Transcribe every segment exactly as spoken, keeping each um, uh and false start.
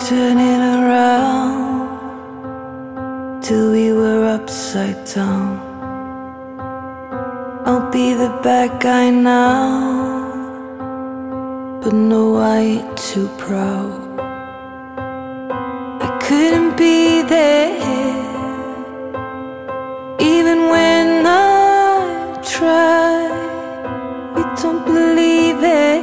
turning around till we were upside down. I'll be the bad guy now, but no, I ain't too proud. I couldn't be there, even when I tried. You don't believe it,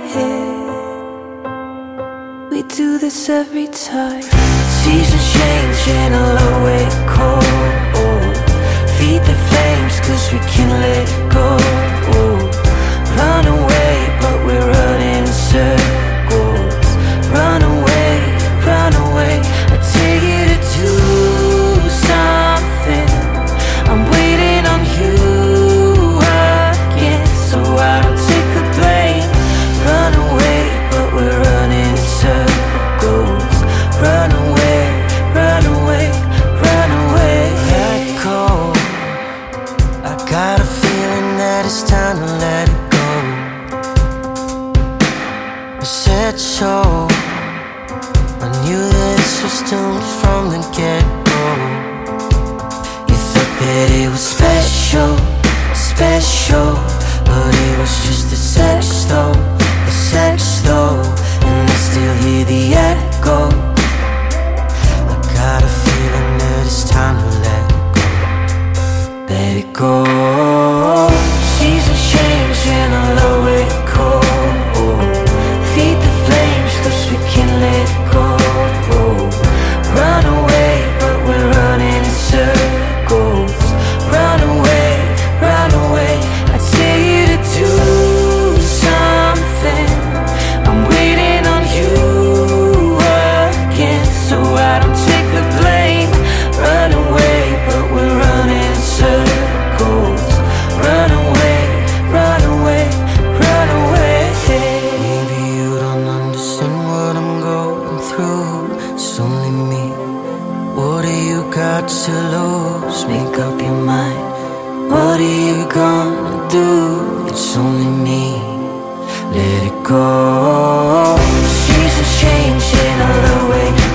we do this every time. Seasons change and I'll always cold. Feed the flames cause we can't let go. Run away but we're running in circles. Run away, run away, I tell you to do something. I'm waiting on you again, so I don't take the blame. Run away but we're running in circles. Run away, run away, run away. Let go, I got a feeling that it's time to let it go. I said so, I knew that this was doomed from the get-go. You thought that it was special, special, but it was just a sex though, a sex though, and I still hear the echo. I got a feeling that it's time to let it go. Let it go. Seasons change and I'll always cold. Feed the flames cause we can't let go. Run away but we're running in circles. Run away, run away, I tell you to do something. I'm waiting on you again, so I don't take the blame. Run away but we're running in circles. Run away, run away, run away. Maybe you don't understand what I'm going through. It's only me. What do you got to lose? Make up your mind. What are you gonna do? It's only me. Let it go. Seasons change and I'll always